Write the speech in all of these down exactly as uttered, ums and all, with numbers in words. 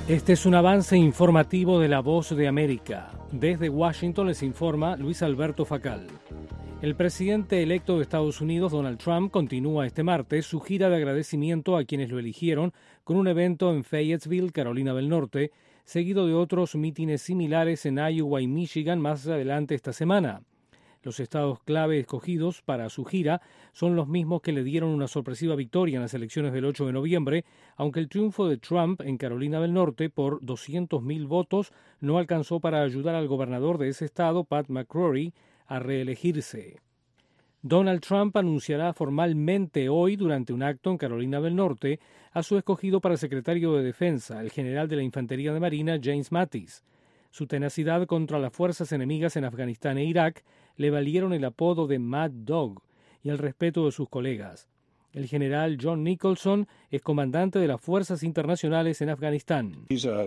Este es un avance informativo de La Voz de América. Desde Washington les informa Luis Alberto Facal. El presidente electo de Estados Unidos, Donald Trump, continúa este martes su gira de agradecimiento a quienes lo eligieron con un evento en Fayetteville, Carolina del Norte, seguido de otros mítines similares en Iowa y Michigan más adelante esta semana. Los estados clave escogidos para su gira son los mismos que le dieron una sorpresiva victoria en las elecciones del ocho de noviembre, aunque el triunfo de Trump en Carolina del Norte por doscientos mil votos no alcanzó para ayudar al gobernador de ese estado, Pat McCrory, a reelegirse. Donald Trump anunciará formalmente hoy, durante un acto en Carolina del Norte, a su escogido para secretario de Defensa, el general de la Infantería de Marina, James Mattis. Su tenacidad contra las fuerzas enemigas en Afganistán e Irak le valieron el apodo de Mad Dog y el respeto de sus colegas. El general John Nicholson es comandante de las fuerzas internacionales en Afganistán.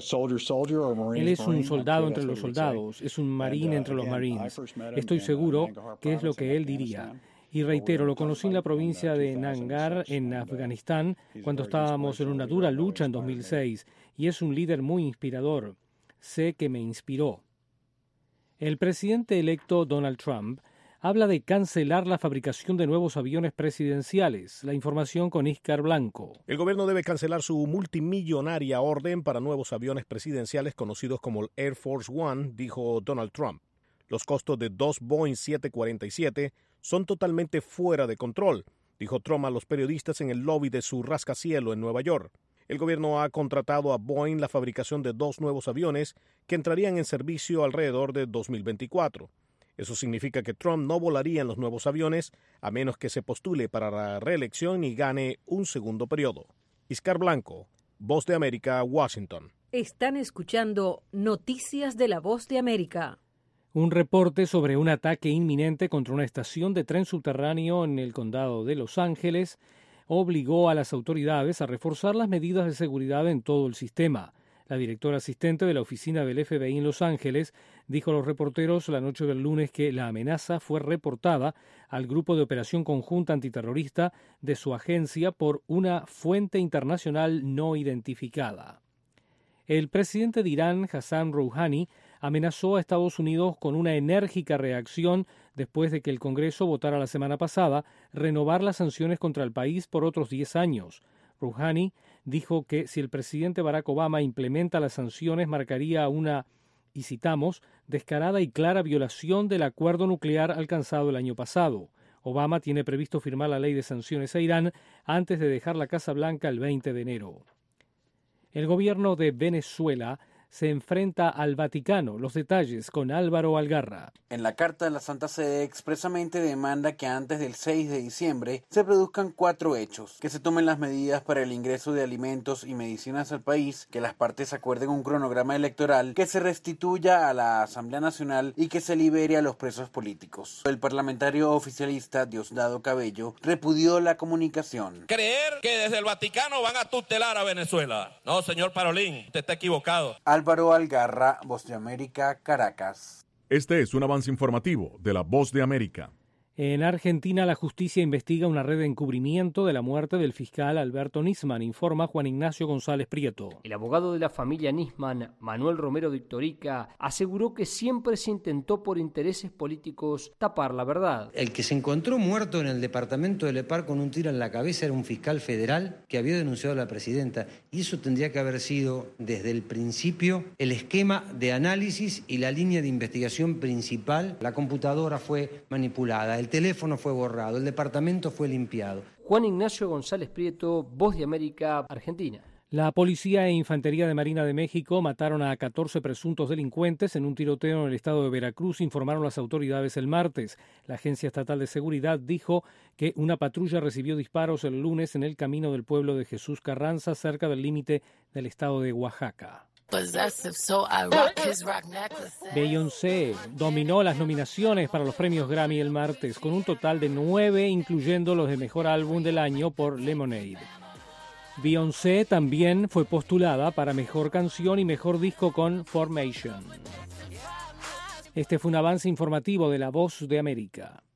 Él es un soldado entre los soldados, es un marín entre los marines. Estoy seguro que es lo que él diría. Y reitero, lo conocí en la provincia de Nangar, en Afganistán, cuando estábamos en una dura lucha en dos mil seis, y es un líder muy inspirador. Sé que me inspiró. El presidente electo Donald Trump habla de cancelar la fabricación de nuevos aviones presidenciales. La información con Iscar Blanco. El gobierno debe cancelar su multimillonaria orden para nuevos aviones presidenciales conocidos como el Air Force One, dijo Donald Trump. Los costos de dos Boeing siete cuarenta y siete son totalmente fuera de control, dijo Trump a los periodistas en el lobby de su rascacielos en Nueva York. El gobierno ha contratado a Boeing la fabricación de dos nuevos aviones que entrarían en servicio alrededor de dos mil veinticuatro. Eso significa que Trump no volaría en los nuevos aviones a menos que se postule para la reelección y gane un segundo periodo. Iscar Blanco, Voz de América, Washington. Están escuchando Noticias de la Voz de América. Un reporte sobre un ataque inminente contra una estación de tren subterráneo en el condado de Los Ángeles obligó a las autoridades a reforzar las medidas de seguridad en todo el sistema. La directora asistente de la oficina del F B I en Los Ángeles dijo a los reporteros la noche del lunes que la amenaza fue reportada al Grupo de Operación Conjunta Antiterrorista de su agencia por una fuente internacional no identificada. El presidente de Irán, Hassan Rouhani, amenazó a Estados Unidos con una enérgica reacción después de que el Congreso votara la semana pasada renovar las sanciones contra el país por otros diez años. Rouhani dijo que si el presidente Barack Obama implementa las sanciones marcaría una, y citamos, descarada y clara violación del acuerdo nuclear alcanzado el año pasado. Obama tiene previsto firmar la ley de sanciones a Irán antes de dejar la Casa Blanca el veinte de enero. El gobierno de Venezuela se enfrenta al Vaticano. Los detalles con Álvaro Algarra. En la carta de la Santa Sede expresamente demanda que antes del seis de diciembre se produzcan cuatro hechos, que se tomen las medidas para el ingreso de alimentos y medicinas al país, que las partes acuerden un cronograma electoral, que se restituya a la Asamblea Nacional y que se libere a los presos políticos. El parlamentario oficialista Diosdado Cabello repudió la comunicación. Creer que desde el Vaticano van a tutelar a Venezuela. No, señor Parolín, usted está equivocado. Álvaro Algarra, Voz de América, Caracas. Este es un avance informativo de la Voz de América. En Argentina, la justicia investiga una red de encubrimiento de la muerte del fiscal Alberto Nisman, informa Juan Ignacio González Prieto. El abogado de la familia Nisman, Manuel Romero de Ictorica, aseguró que siempre se intentó por intereses políticos tapar la verdad. El que se encontró muerto en el departamento de Lepar con un tiro en la cabeza era un fiscal federal que había denunciado a la presidenta, y eso tendría que haber sido desde el principio el esquema de análisis y la línea de investigación principal. La computadora fue manipulada, el teléfono fue borrado, el departamento fue limpiado. Juan Ignacio González Prieto, Voz de América, Argentina. La Policía e Infantería de Marina de México mataron a catorce presuntos delincuentes en un tiroteo en el estado de Veracruz, informaron las autoridades el martes. La Agencia Estatal de Seguridad dijo que una patrulla recibió disparos el lunes en el camino del pueblo de Jesús Carranza, cerca del límite del estado de Oaxaca. Beyoncé dominó las nominaciones para los premios Grammy el martes, con un total de nueve, incluyendo los de Mejor Álbum del Año por Lemonade. Beyoncé también fue postulada para Mejor Canción y Mejor Disco con Formation. Este fue un avance informativo de La Voz de América.